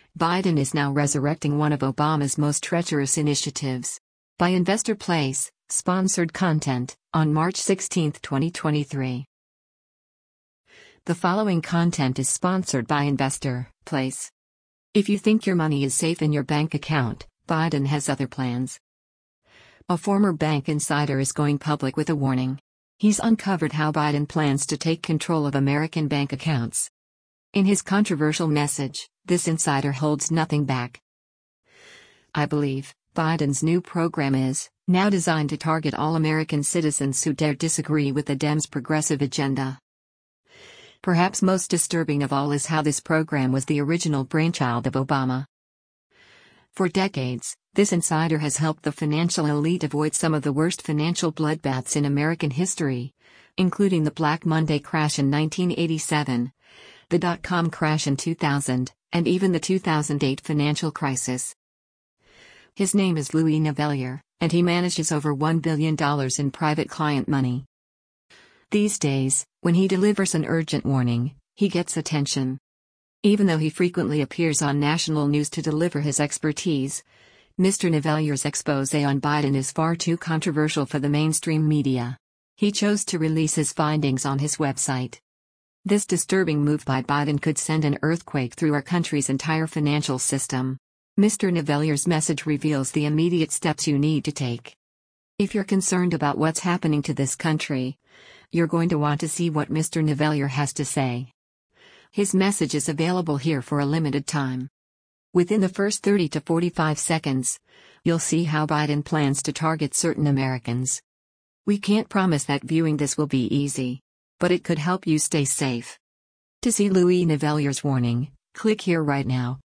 Biden is now resurrecting one of Obama's most treacherous initiatives. By Investor Place, sponsored content, on March 16, 2023. The following content is sponsored by Investor Place. If you think your money is safe in your bank account, Biden has other plans. A former bank insider is going public with a warning. He's uncovered how Biden plans to take control of American bank accounts. In his controversial message, this insider holds nothing back. I believe Biden's new program is now designed to target all American citizens who dare disagree with the Dems' progressive agenda. Perhaps most disturbing of all is how this program was the original brainchild of Obama. For decades, this insider has helped the financial elite avoid some of the worst financial bloodbaths in American history, including the Black Monday crash in 1987, the dot-com crash in 2000, and even the 2008 financial crisis. His name is Louis Navellier, and he manages over $1 billion in private client money. These days, when he delivers an urgent warning, he gets attention. Even though he frequently appears on national news to deliver his expertise, Mr. Navellier's expose on Biden is far too controversial for the mainstream media. He chose to release his findings on his website. This disturbing move by Biden could send an earthquake through our country's entire financial system. Mr. Navellier's message reveals the immediate steps you need to take. If you're concerned about what's happening to this country, you're going to want to see what Mr. Navellier has to say. His message is available here for a limited time. Within the first 30 to 45 seconds, you'll see how Biden plans to target certain Americans. We can't promise that viewing this will be easy, but it could help you stay safe. To see Louis Navellier's warning, click here right now.